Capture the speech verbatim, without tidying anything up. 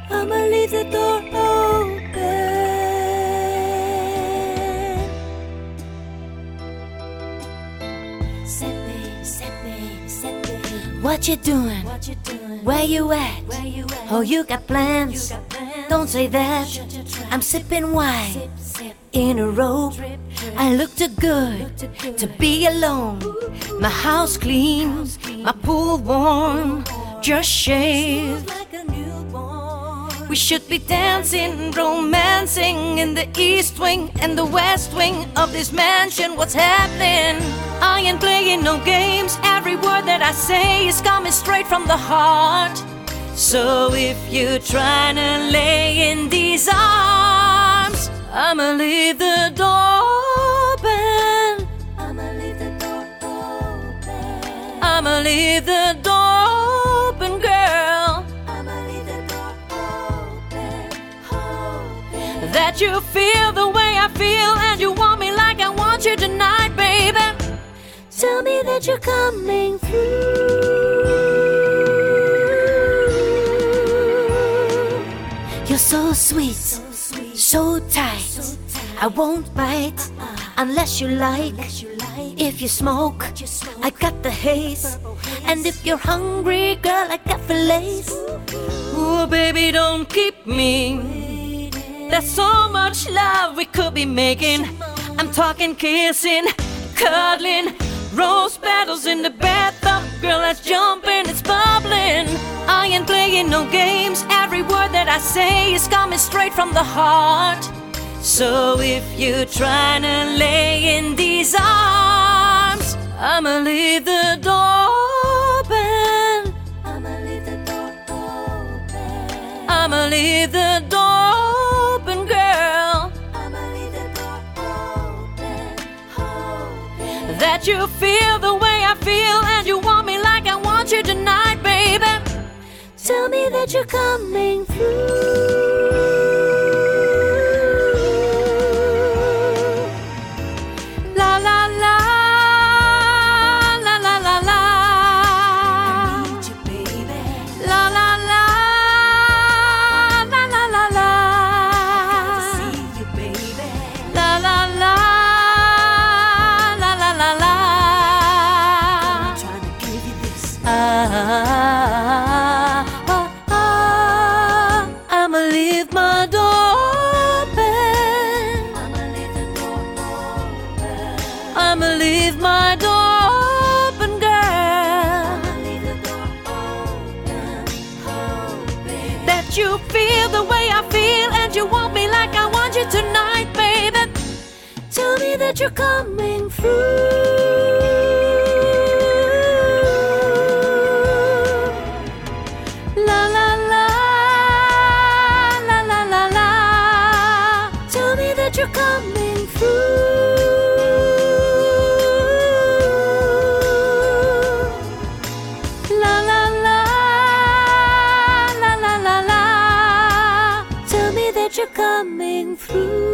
I'ma leave the door open. Said baby, said baby, said baby, what you doing? What you doing? Where you at? Where you at? Oh, you got plans? You got plans? Don't say that. I'm sipping wine sip, sip. In a robe. Drip, drip. I look too good, look too good to be alone. My house clean, my pool warm, just shaved. We should be dancing, romancing in the east wing and the west wing of this mansion. What's happening? I ain't playing no games. Every word that I say is coming straight from the heart. So if you're trying to lay in these arms, I'ma leave the door open. I'ma leave the door open. I'ma leave the door open, girl. That you feel the way I feel and you want me like I want you tonight, baby. Tell me that you're coming through. You're so sweet, so tight. I won't bite unless you like. If you smoke, I got the haze. And if you're hungry, girl, I got fillets. Ooh, baby, don't keep me. There's so much love we could be making. I'm talking kissing, cuddling, rose petals in the bathtub. Girl, let's jump in, it's bubbling. I ain't playing no games. Every word that I say is coming straight from the heart. So if you're trying to lay in these arms, I'ma leave the door open. I'ma leave the door open. I'ma leave the door open, girl. I'ma leave the door open, open. That you feel the way I feel and you want me like I want you tonight, baby. Tell me that you're coming through. La la la, la la la la. I need you, baby. La la la. Ah, ah, ah, I'ma leave my door open. I'ma leave the door open. I'ma leave my door open, girl. I'ma leave the door open, open. That you feel the way I feel and you want me like I want you tonight, baby. Tell me that you're coming through. You're coming through. La la la, la la la la. Tell me that you're coming through.